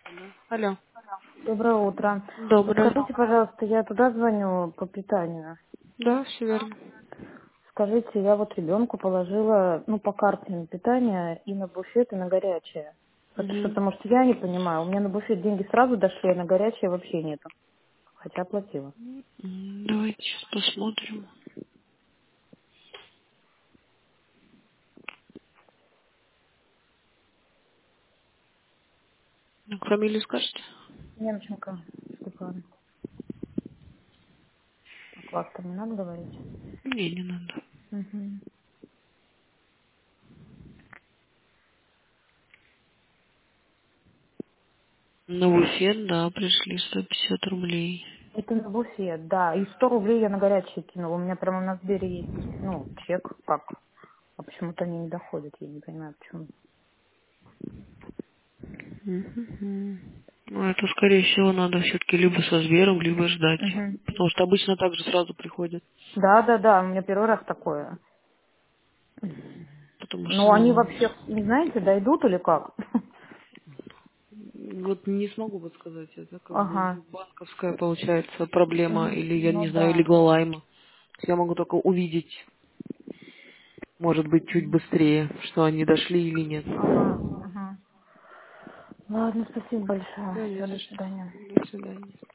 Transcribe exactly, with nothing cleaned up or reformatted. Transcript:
Да. Алло. Доброе утро. Доброе. Подскажите, пожалуйста, я туда звоню по питанию. Да, все верно. Скажите, я вот ребенку положила, ну, по карте на питание и на буфет, и на горячее. Это Угу. что-то, может, я не понимаю. У меня на буфет деньги сразу дошли, а на горячее вообще нету. Хотя оплатила. Давайте сейчас посмотрим. Ну, фамилию скажете? Немченко, Степан. А класс там не надо говорить? Не, не надо. Угу. На буфет, да, пришли сто пятьдесят рублей. Это на буфет, да. И сто рублей я на горячее кинула. У меня прямо на Сбере есть, ну, чек, как. А почему-то они не доходят, я не понимаю, почему. Угу. Ну, это, скорее всего, надо все-таки либо со Сбером, либо ждать. Угу. Потому что обычно так же сразу приходят. Да, да, да, у меня первый раз такое. Потому что, Ну, они ну, вообще, не знаете, дойдут или как? вот не смогу вот сказать, это как бы Ага. банковская, получается, проблема, М, или, я Ну не знаю, да. либо лайма. Я могу только увидеть, может быть, чуть быстрее, что они дошли или нет. Ага, ага. Ладно, спасибо большое. Да, Все, не за до что. свидания. До свидания.